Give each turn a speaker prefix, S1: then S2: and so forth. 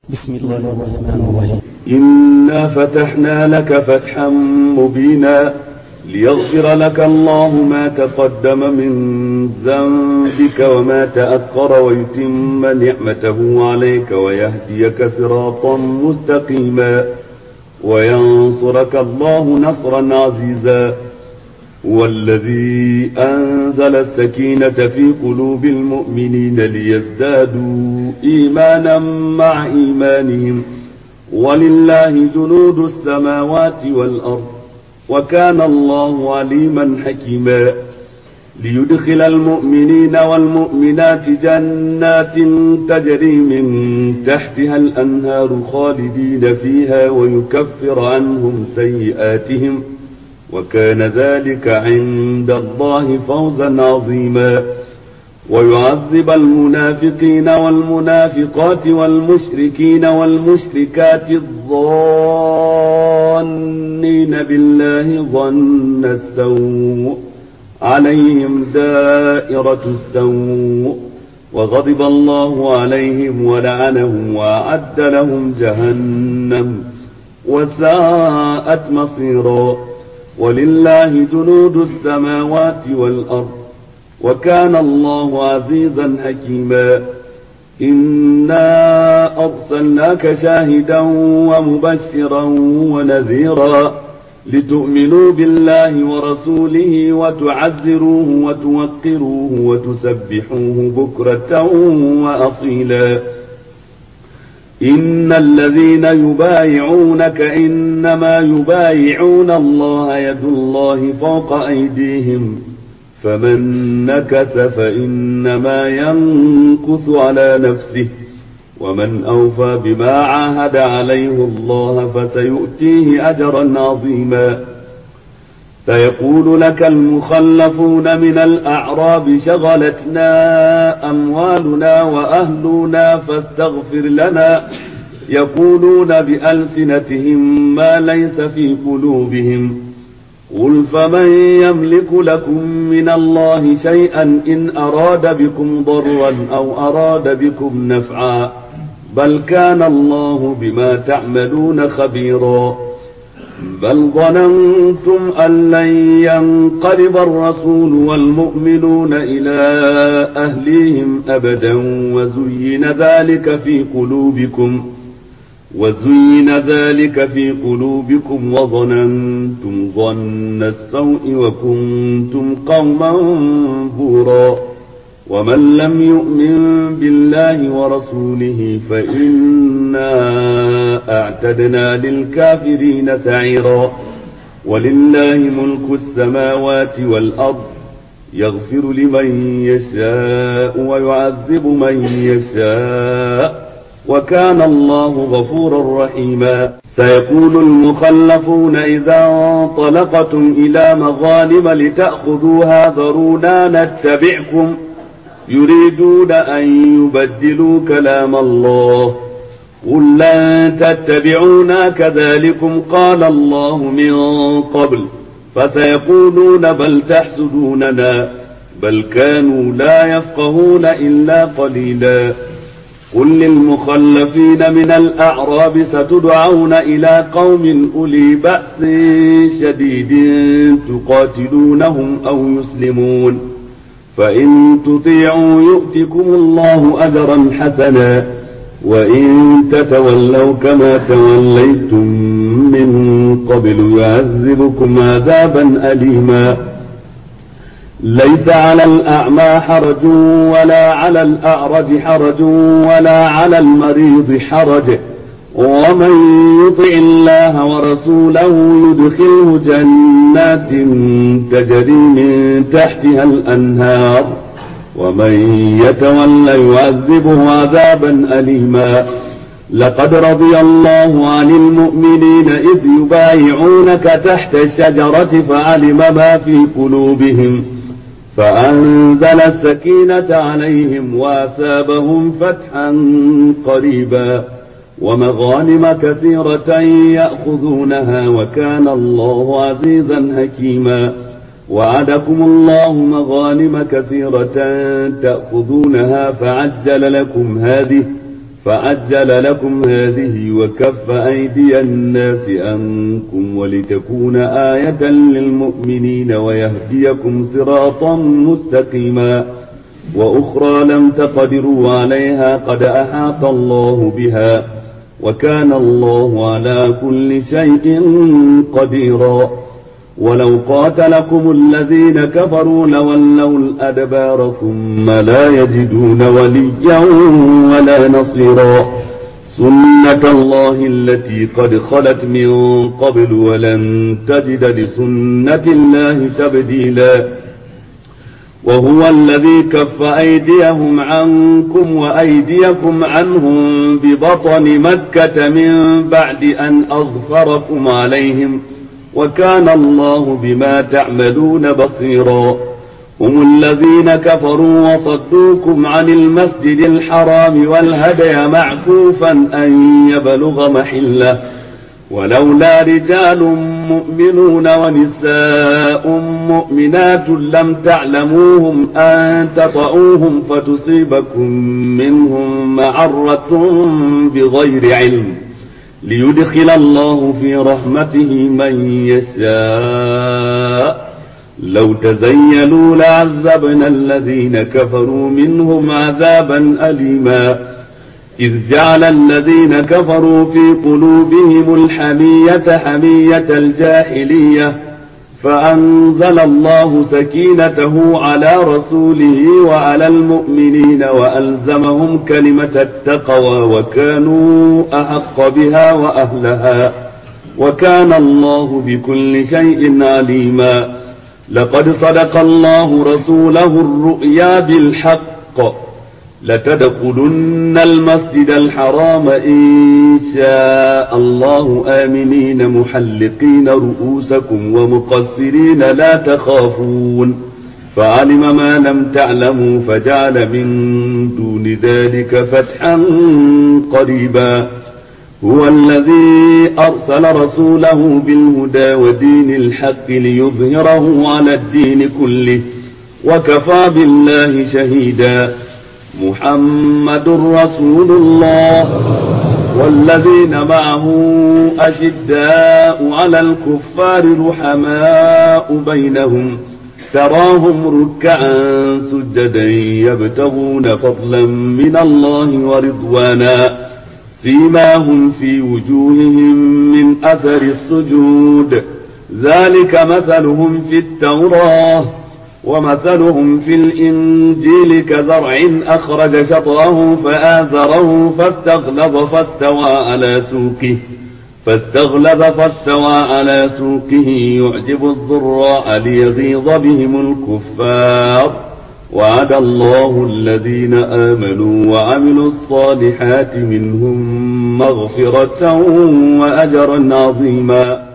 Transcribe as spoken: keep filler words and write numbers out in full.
S1: بسم الله الرحمن الرحيم.
S2: إنا فتحنا لك فتحا مبينا ليغفر لك الله ما تقدم من ذنبك وما تأخر ويتم نعمته عليك ويهديك صراطا مستقيما وينصرك الله نصرا عزيزا. والذي أنزل السكينة في قلوب المؤمنين ليزدادوا إيمانا مع إيمانهم ولله جنود السماوات والأرض وكان الله عليما حكيما. ليدخل المؤمنين والمؤمنات جنات تجري من تحتها الأنهار خالدين فيها ويكفر عنهم سيئاتهم وكان ذلك عند الله فوزا عظيما. ويعذب المنافقين والمنافقات والمشركين والمشركات الظانين بالله ظن السوء عليهم دائرة السوء وغضب الله عليهم ولعنهم وأعد لهم جهنم وساءت مصيرا. ولله جنود السماوات والأرض وكان الله عزيزا حكيما. إنا أرسلناك شاهدا ومبشرا ونذيرا لتؤمنوا بالله ورسوله وتعزروه وتوقروه وتسبحوه بكرة وأصيلا. إن الذين يبايعونك إنما يبايعون الله يد الله فوق أيديهم فمن نكث فإنما ينكث على نفسه ومن أوفى بما عاهد عليه الله فسيؤتيه أجرا عظيما. سيقول لك المخلفون من الأعراب شغلتنا أموالنا وأهلنا فاستغفر لنا يقولون بألسنتهم ما ليس في قلوبهم قل فمن يملك لكم من الله شيئا إن أراد بكم ضرا أو أراد بكم نفعا بل كان الله بما تعملون خبيرا. بل ظننتم أن لن ينقلب الرسول والمؤمنون إلى أهليهم أبدا وزين ذلك في قلوبكم وزين ذلك في قلوبكم وظننتم ظن السوء وكنتم قوما بورا. ومن لم يؤمن بالله ورسوله فإنا أعتدنا للكافرين سعيرا. ولله ملك السماوات والأرض يغفر لمن يشاء ويعذب من يشاء وكان الله غفورا رحيما. سيقول المخلفون إذا انطلقتم إلى مغانم لتأخذوها ذرونا نتبعكم يريدون أن يبدلوا كلام الله قل لن تتبعونا كذلكم قال الله من قبل فسيقولون بل تحسدوننا بل كانوا لا يفقهون إلا قليلا. قل للمخلفين من الأعراب ستدعون إلى قوم أولي بأس شديد تقاتلونهم أو يسلمون فإن تطيعوا يؤتكم الله أجرا حسنا وإن تتولوا كما توليتم من قبل يعذبكم عذابا أليما. ليس على الأعمى حرج ولا على الأعرج حرج ولا على المريض حرج ومن يطع الله ورسوله يدخله جنات تجري من تحتها الأنهار ومن يتولى يعذبه عذابا أليما. لقد رضي الله عن المؤمنين إذ يبايعونك تحت الشجرة فعلم ما في قلوبهم فأنزل السكينة عليهم وأثابهم فتحا قريبا ومغانم كثيرة يأخذونها وكان الله عزيزا حكيما. وعدكم الله مغانم كثيرة تأخذونها فعجل لكم هذه فعجل لكم هذه وكف أيدي الناس عنكم ولتكون آية للمؤمنين ويهديكم صراطا مستقيما وأخرى لم تقدروا عليها قد أحاط الله بها وكان الله على كل شيء قديرا ولو قاتلكم الذين كفروا لولوا الأدبار ثم لا يجدون وليا ولا نصيرا سنة الله التي قد خلت من قبل ولن تجد لسنة الله تبديلا وهو الذي كف أيديهم عنكم وأيديكم عنهم ببطن مكة من بعد أن أظفركم عليهم وكان الله بما تعملون بصيرا هم الذين كفروا وصدوكم عن المسجد الحرام والهدي معكوفا أن يبلغ محله ولولا رجال مؤمنون ونساء مؤمنات لم تعلموهم أن تطؤوهم فتصيبكم منهم معرة بغير علم ليدخل الله في رحمته من يشاء لو تزيلوا لعذبنا الذين كفروا منهم عذابا أليما إذ جعل الذين كفروا في قلوبهم الحمية حمية الجاهلية فأنزل الله سكينته على رسوله وعلى المؤمنين وألزمهم كلمة التقوى وكانوا أحق بها وأهلها وكان الله بكل شيء عليما لقد صدق الله رسوله الرؤيا بالحق لتدخلن المسجد الحرام إن شاء الله آمنين محلقين رؤوسكم ومقصرين لا تخافون فعلم ما لم تعلموا فجعل من دون ذلك فتحا قريبا هو الذي أرسل رسوله بالهدى ودين الحق ليظهره على الدين كله وكفى بالله شهيدا محمد رسول الله والذين معه أشداء على الكفار رحماء بينهم تراهم ركعا سجدا يبتغون فضلا من الله ورضوانا سيماهم في وجوههم من أثر السجود ذلك مثلهم في التوراة ومثلهم في الإنجيل كزرع أخرج شطره فآزره فاستغلظ فاستوى على سوقه فاستغلظ فاستوى على سوقه يعجب الضراع ليغيظ بهم الكفار وعد الله الذين آمنوا وعملوا الصالحات منهم مغفرة وأجرا عظيما